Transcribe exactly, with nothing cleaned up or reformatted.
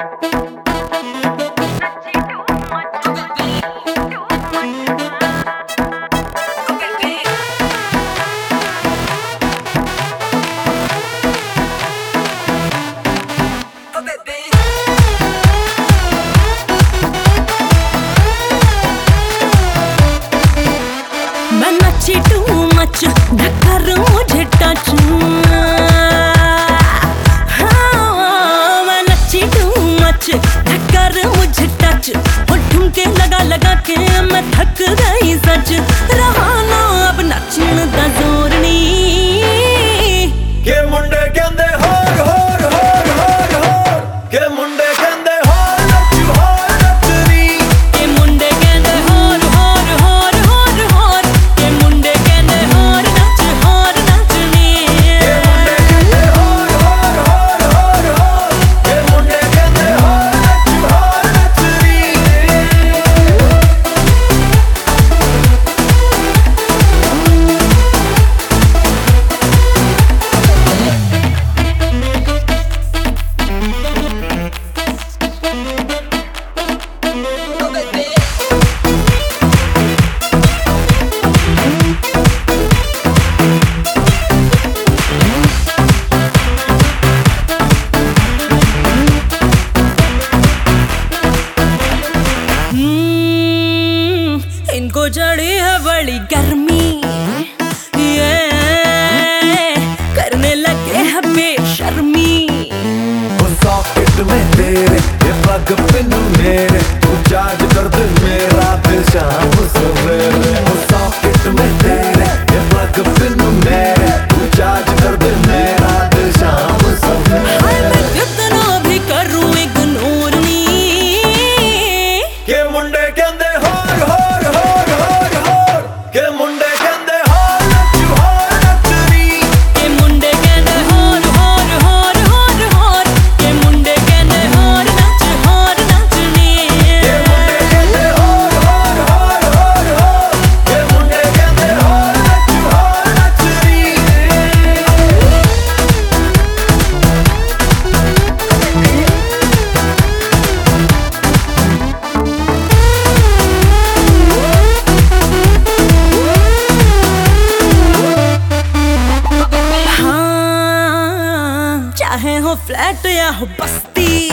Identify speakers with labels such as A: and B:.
A: ढक्कर मुझे टच हाँ मैं नच्ची टू मच ढक्कर मुझे टच और ठुमके लगा लगा के मैं थक गई सच रहा ना अब नचन दा जोर नहीं
B: के मुंडे कहंदे होर होर होर होर होर के मुंडे कहंदे होर नच होर नचनी
A: के मुंडे कहंदे होर होर होर होर होर के मुंडे कहंदे होर नच होर नचनी
B: के मुंडे कहंदे होर होर होर होर होर के मुंडे कहंदे होर नच होर नचनी
A: इनको चढ़ी है बड़ी गर्मी ये करने लगे है बेशर्मी
B: सॉकेट में तेरे ये प्लग पिन मेरे तू चार्ज कर दे मेरा दिल शाम सवेरे सॉकेट में तेरे ये प्लग पिन मेरे तू चार्ज कर दे मेरा दिल शाम सवेरे
A: हाय मैं कितना भी करूं इग्नोर नहीं
B: के मुंडे कहंदे होर होर होर होर होर के मुंडे कहंदे होर नच होर नचनी
A: के मुंडे कहंदे होर होर होर होर होर के मुंडे कहंदे होर नच होर नचनी
B: के मुंडे कहंदे होर होर होर होर होर के मुंडे कहंदे होर नच होर नचनी
A: हाँ चाहे हो फ्लैट या हो बस्ती